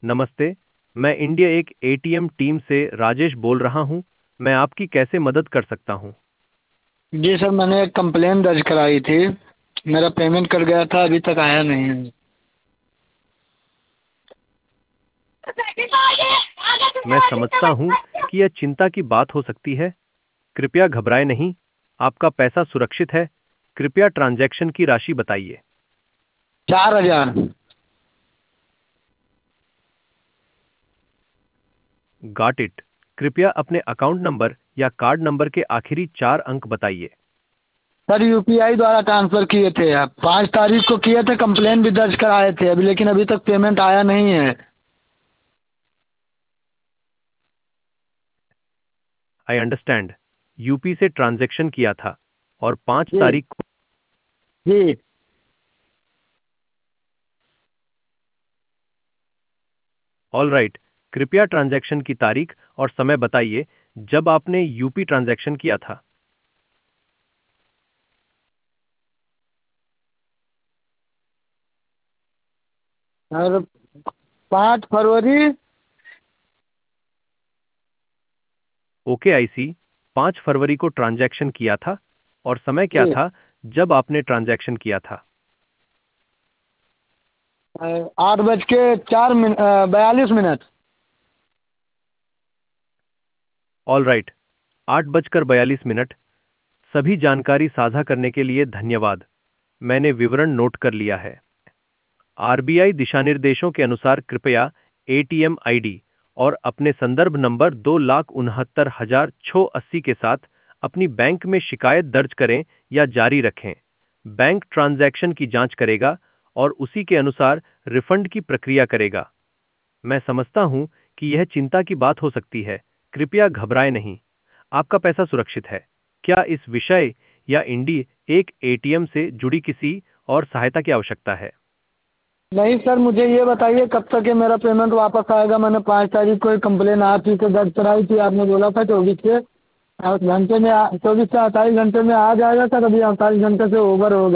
नमस्ते। मैं इंडिया एक एटीएम टीम से राजेश बोल रहा हूँ। मैं आपकी कैसे मदद कर सकता हूँ? जी सर, मैंने एक कंप्लेन दर्ज कराई थी। मेरा पेमेंट कट गया था, अभी तक आया नहीं है। मैं समझता हूँ कि यह चिंता की बात हो सकती है। कृपया घबराएं नहीं। आपका पैसा सुरक्षित है। कृपया ट्रांजैक्शन की राशि बताइए। 4,000। Got it. कृपया अपने अकाउंट नंबर या कार्ड नंबर के आखिरी 4 अंक बताइए। सर, यूपीआई द्वारा ट्रांसफ़र किए थे। आप 5 तारीख को किए थे, कंप्लेन भी दर्ज कराए थे अभी, लेकिन अभी तक पेमेंट आया नहीं है। I understand. यूपी से ट्रांजैक्शन किया था और 5 जी तारीख को। जी। All right. कृपया ट्रांजैक्शन की तारीख और समय बताइए जब आपने यूपी ट्रांजैक्शन किया था। Sir, 5 February. ओके आई सी। 5 फरवरी को ट्रांजैक्शन किया था और समय क्या जी। था जब आपने ट्रांजैक्शन किया था? 8 बज के 42 मिनट। All right. 8:42। सभी जानकारी साझा करने के लिए धन्यवाद। मैंने विवरण नोट कर लिया है। आरबीआई दिशानिर्देशों के अनुसार कृपया एटीएम आईडी और अपने संदर्भ नंबर 2,69,680 के साथ अपनी बैंक में शिकायत दर्ज करें या जारी रखें। बैंक ट्रांजैक्शन की जांच करेगा और उसी के अनुसार रिफंड की प्रक्रिया करेगा। मैं समझता हूं कि यह चिंता की बात हो सकती है। कृपया घबराएं नहीं। आपका पैसा सुरक्षित है। क्या इस विषय या इंडी एक एटीएम से जुड़ी किसी और सहायता की आवश्यकता है? नहीं सर, मुझे ये बताइए कब तक ये मेरा पेमेंट वापस आएगा। मैंने 5 तारीख को एक कंप्लेन आप ही से दर्ज कराई थी। आपने बोला था 24 से 28 घंटे में 24 से 28 घंटे में आ जाएगा सर। अभी 48 घंटे से ओवर हो गया।